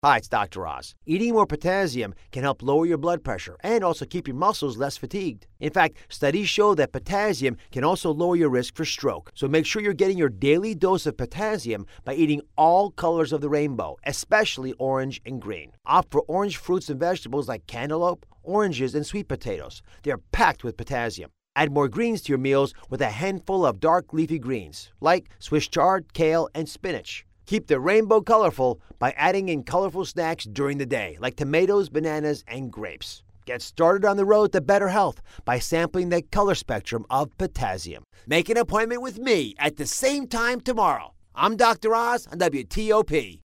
Hi, it's Dr. Oz. Eating more potassium can help lower your blood pressure and also keep your muscles less fatigued. In fact, studies show that potassium can also lower your risk for stroke. So make sure you're getting your daily dose of potassium by eating all colors of the rainbow, especially orange and green. Opt for orange fruits and vegetables like cantaloupe, oranges, and sweet potatoes. They're packed with potassium. Add more greens to your meals with a handful of dark leafy greens, like Swiss chard, kale, and spinach. Keep the rainbow colorful by adding in colorful snacks during the day, like tomatoes, bananas, and grapes. Get started on the road to better health by sampling the color spectrum of potassium. Make an appointment with me at the same time tomorrow. I'm Dr. Oz on WTOP.